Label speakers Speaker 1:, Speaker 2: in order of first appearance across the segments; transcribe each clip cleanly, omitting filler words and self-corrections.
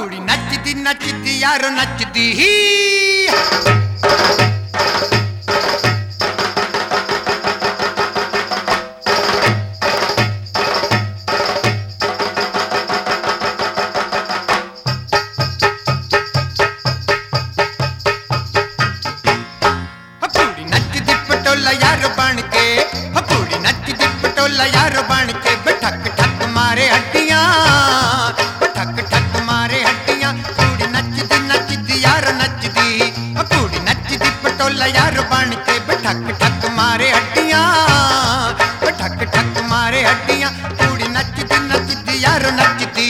Speaker 1: कुड़ी नचदी नचदी यारो नचदी ही पटोला यार बन के कुड़ी नचदी पटोला यार बन के ठक ठक मारे हड्डियां ठक ठक मारे हड्डियां कुड़ी नचदी नचदी यार नचदी कुड़ी नचदी पटोला यार बन के ठक ठक मारे हड्डियां ठक ठक मारे हड्डियां कुड़ी नचदी नचदी यार नचदी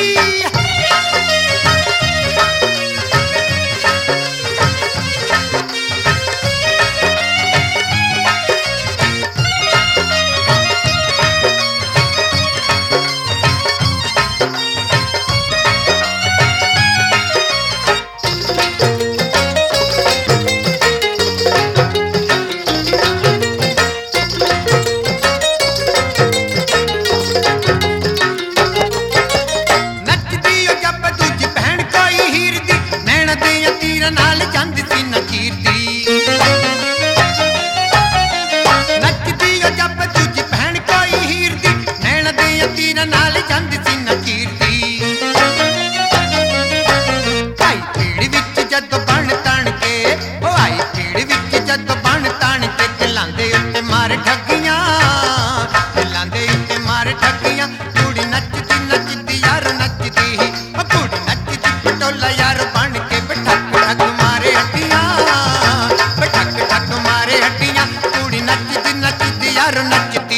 Speaker 1: नाल चंद सी नचीरदी नचदी जब दूजी बहन कोई हीर दी नैन दे तीर नाल चंद सी नचीरदी आई पीड़ विच जद बन तन के आई पीड़ विच जद बन तन के दिलांदे उत्ते मार ठगियां दिलांदे उत्ते मार ठगियां कुड़ी नचदी नचदी यार नचदी कुड़ी नचदी पटोला यार बन के ठक ठक मारे हड्डियां ठक ठक मारे हड्डियां कुड़ी नचदी नचदी यार नचदी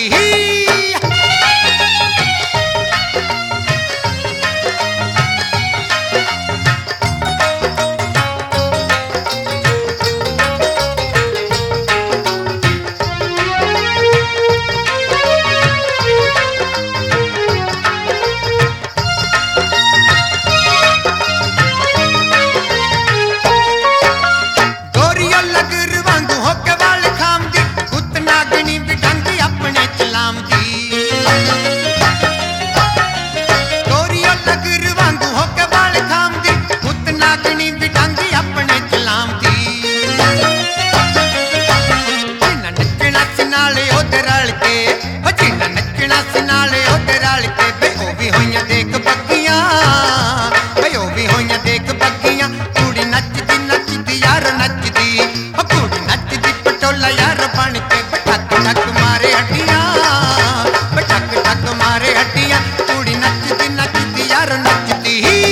Speaker 1: देख बग्गियां भयो भी होइयां देख बग्गियां कुड़ी नचदी नचदी यार नचदी कुड़ी नचदी पटोला यार बन के ठक ठक मारे हड्डियां ठक ठक मारे हड्डियां कुड़ी नचदी नचदी यार नचदी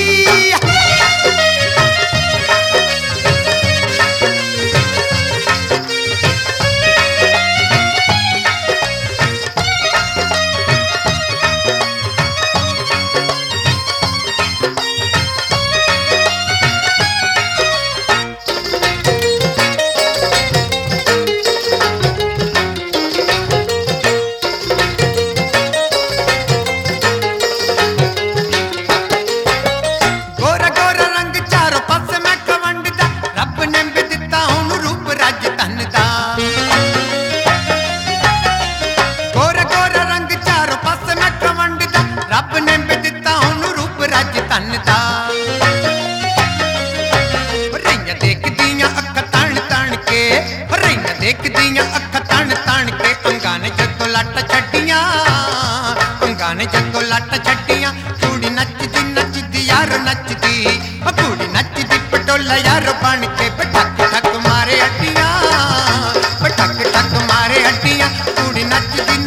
Speaker 1: देखदियां अख तन तन के देखदियां अख तन तन के अंगां ने जदों लट छड्डियां अंगां ने जदों लट छड्डियां कुड़ी नचदी नचदी यार नचदी कुड़ी नचदी पटोला यार बन के ठक ठक मारे हड्डियां ठक ठक मारे हड्डियां कुड़ी नचदी